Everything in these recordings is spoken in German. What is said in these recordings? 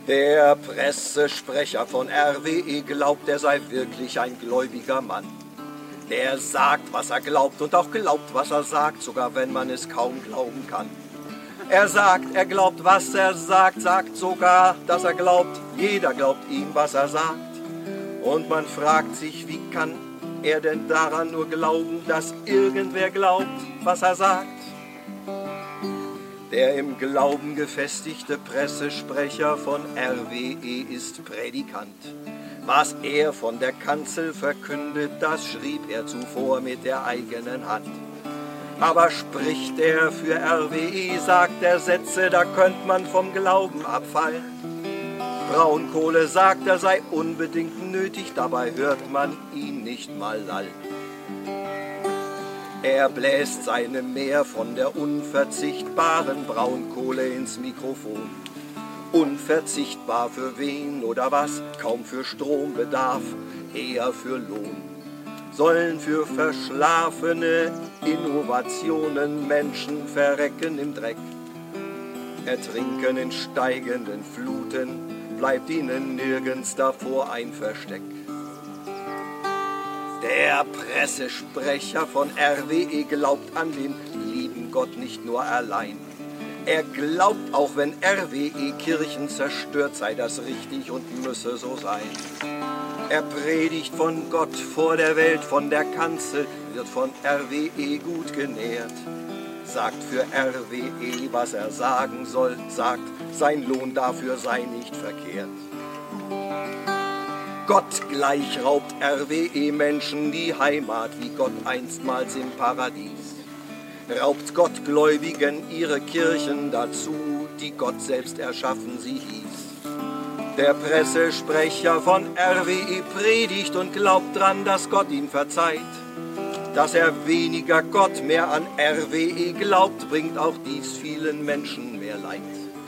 Der Pressesprecher von RWE glaubt, er sei wirklich ein gläubiger Mann. Der sagt, was er glaubt und auch glaubt, was er sagt, sogar wenn man es kaum glauben kann. Er sagt, er glaubt, was er sagt, sagt sogar, dass er glaubt, jeder glaubt ihm, was er sagt. Und man fragt sich, wie kann er denn daran nur glauben, dass irgendwer glaubt, was er sagt? Der im Glauben gefestigte Pressesprecher von RWE ist Prädikant. Was er von der Kanzel verkündet, das schrieb er zuvor mit der eigenen Hand. Aber spricht er für RWE, sagt er Sätze, da könnte man vom Glauben abfallen. Braunkohle sagt, er sei unbedingt nötig, dabei hört man ihn nicht mal lallen. Er bläst seinem Meer von der unverzichtbaren Braunkohle ins Mikrofon. Unverzichtbar für wen oder was, kaum für Strombedarf, eher für Lohn. Sollen für verschlafene Innovationen Menschen verrecken im Dreck, ertrinken in steigenden Fluten, bleibt ihnen nirgends davor ein Versteck. Der Pressesprecher von RWE glaubt an den lieben Gott nicht nur allein. Er glaubt, auch wenn RWE Kirchen zerstört, sei das richtig und müsse so sein. Er predigt von Gott vor der Welt, von der Kanzel, wird von RWE gut genährt. Sagt für RWE, was er sagen soll, sagt, sein Lohn dafür sei nicht verkehrt. Gott gleich raubt RWE Menschen die Heimat, wie Gott einstmals im Paradies. Raubt Gottgläubigen ihre Kirchen dazu, die Gott selbst erschaffen sie hieß. Der Pressesprecher von RWE predigt und glaubt dran, dass Gott ihn verzeiht. Dass er weniger Gott, mehr an RWE glaubt, bringt auch dies vielen Menschen mehr Leid.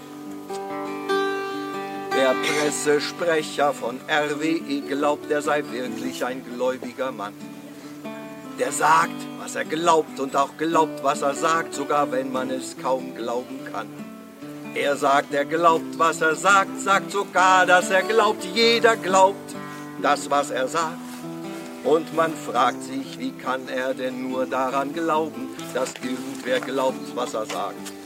Der Pressesprecher von RWE glaubt, er sei wirklich ein gläubiger Mann. Der sagt, was er glaubt und auch glaubt, was er sagt, sogar wenn man es kaum glauben kann. Er sagt, er glaubt, was er sagt, sagt sogar, dass er glaubt, jeder glaubt das, was er sagt. Und man fragt sich, wie kann er denn nur daran glauben, dass irgendwer glaubt, was er sagt.